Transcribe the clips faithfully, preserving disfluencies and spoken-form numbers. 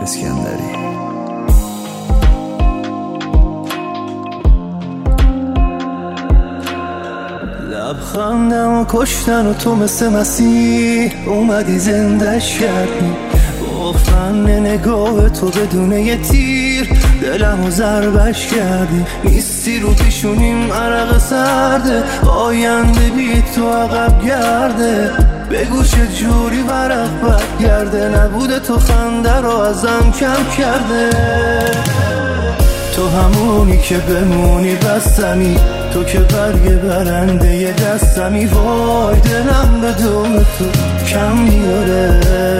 اسکندری. لبخندم و کشتن و تو مثل مسیح اومدی زندش کردی با فن نگاه تو بدون یه تیر دلم و ضربش کردی. نیستی رو پیشونیم عرق سرده آینده بی تو عقب گرده بگو چه جوری ورق برگرده نبوده تو خنده رو ازم کم کرده. تو همونی که بمونی بستمی تو که برگ برنده ی دستمی وای دلم بدون تو کم میاره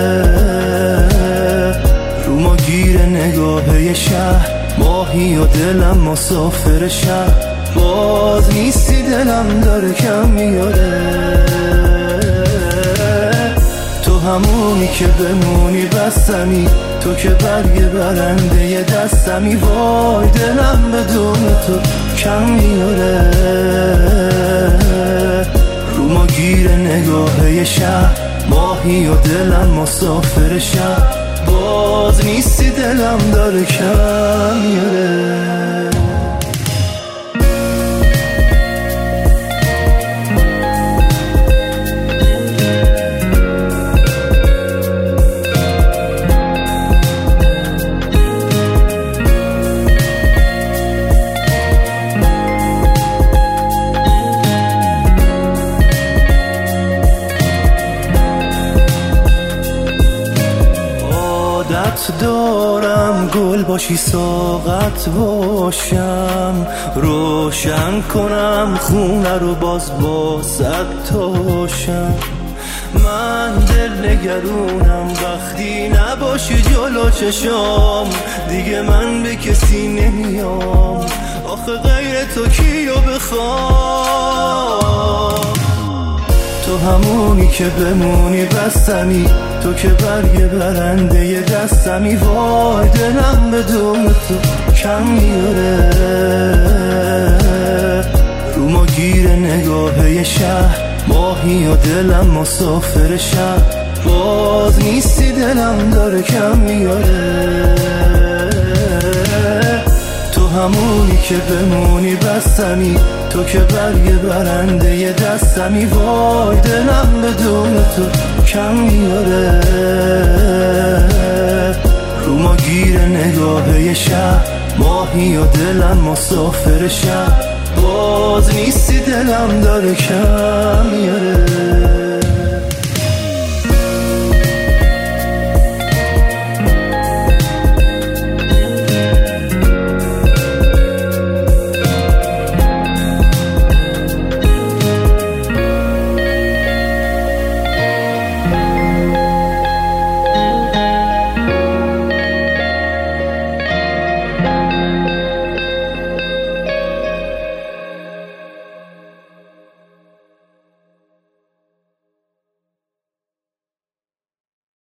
رو ما گیر نگاه ی شهر ماهی و دلم مسافر شهر باز نیستی دلم داره کم میاره. تو همونی که بمونی بستمی تو که برگ برنده ی دستمی وای دلم بدون تو کم میاره رو ما گیر نگاه ی شهر ماهی و دلم مسافر شهر باز نیستی دلم داره کم میاره. دارم گل باشی ساغت باشم روشن کنم خونه رو باز با صد تاشم. من دل نگرونم وقتی نباشی جلو چشام دیگه من به کسی نمیام آخه غیر تو کیو بخوام. تو همونی که بمونی بستمی تو که برگ برنده ی دستمی وای دلم بدون تو کم میاره رو ما گیر نگاه ی شهر ماهی و دلم مسافر شهر باز نیستی دلم داره کم میاره. تو همونی که بمونی بستمی تو که برگ برنده ی دستمی وای دلم بدون تو کم میاره رو ما گیر نگاه ی شهر ماهی و دلم مسافر شهر باز نیستی دلم داره کم میاره.